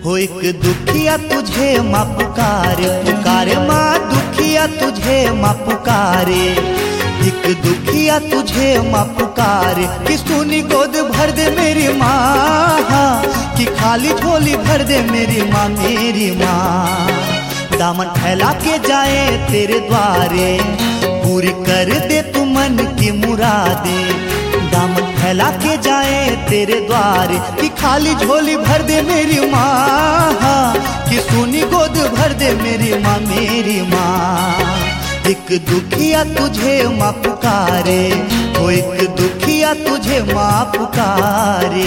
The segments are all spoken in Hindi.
हो एक दुखिया तुझे माँ पुकारे, पुकारे माँ दुखिया तुझे माँ पुकारे। एक दुखिया तुझे माँ पुकारे कि सुनी गोद भर दे मेरी माँ, कि खाली झोली भर दे मेरी माँ, मेरी माँ। दामन फैला के जाए तेरे द्वारे, पूरी कर दे तू मन की मुरादे। दामन फैला के जाए तेरे द्वारे कि खाली झोली भर दे मेरी माँ, कि सुनी गोद भर दे मेरी माँ, मेरी माँ। एक दुखिया तुझे माँ पुकारे, वो एक दुखिया तुझे माँ पुकारे।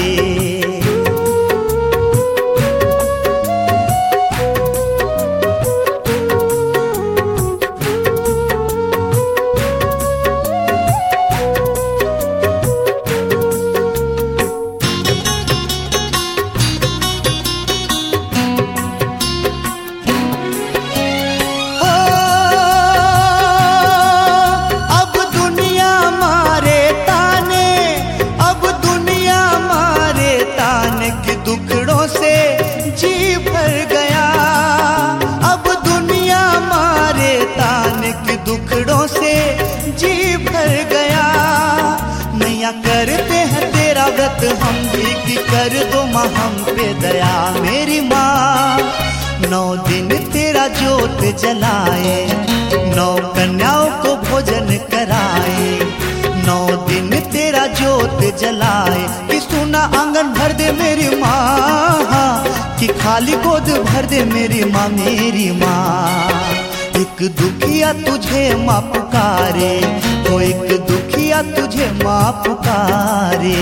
दुखड़ों से जी भर गया, अब दुनिया मारे ताने के दुखड़ों से जी भर गया। नैया करते हैं तेरा व्रत हम भी, कि कर दो माँ हम पे दया मेरी माँ। 9 दिन तेरा जोत जलाए, 9 कन्याओं को भोजन कराए। 9 दिन तेरा जोत जलाए कि सुना आंगन भर दे मेरी माँ, कि खाली गोद भर दे मेरी माँ, मेरी माँ। एक दुखिया तुझे माँ पुकारे, वो एक दुखिया तुझे माँ पुकारे।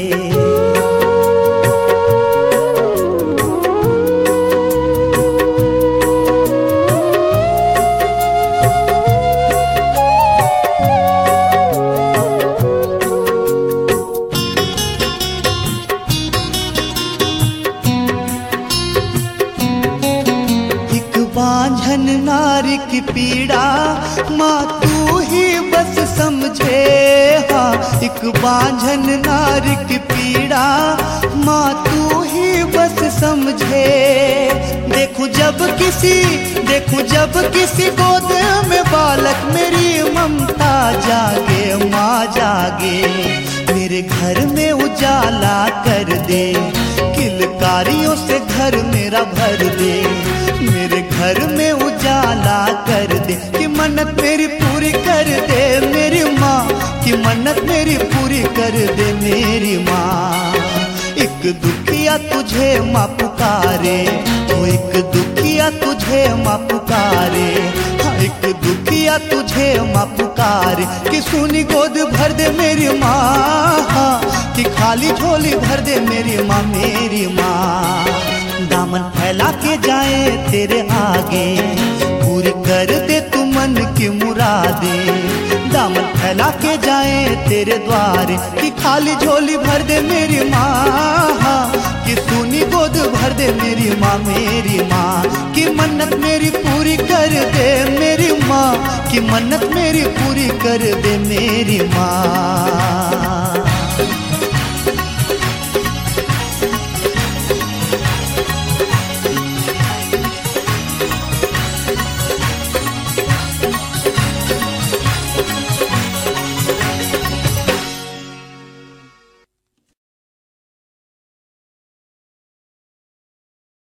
बांझन नारी की पीड़ा माँ तू ही बस समझे, हाँ। एक बांझन नारी की पीड़ा माँ तू ही बस समझे। देखूं जब किसी गोद में बालक मेरी ममता जागे माँ जागे। मेरे घर में उजाला कर दे, किलकारियों से घर मेरा भर दे। मेरे घर में उजाला कर दे, कि मन्नत मेरी पूरी कर दे मेरी माँ, कि मन्नत मेरी पूरी कर दे मेरी माँ। एक दुखिया तुझे माँ पुकारे, वो एक दुखिया तुझे माँ पुकारे। हाँ एक दुखिया तुझे माँ पुकारे कि सुनी गोद भर दे मेरी माँ, कि खाली झोली भर दे मेरी माँ, मेरी माँ। दामन फैला के जाए तेरे आगे, पूरी कर दे तू मन की मुरादे। दामन फैला के जाए तेरे द्वारे कि खाली झोली भर दे मेरी माँ, कि सुनी गोद भर दे मेरी माँ, मेरी माँ। कि मन्नत मेरी पूरी कर दे मेरी माँ, कि मन्नत मेरी पूरी कर दे मेरी माँ।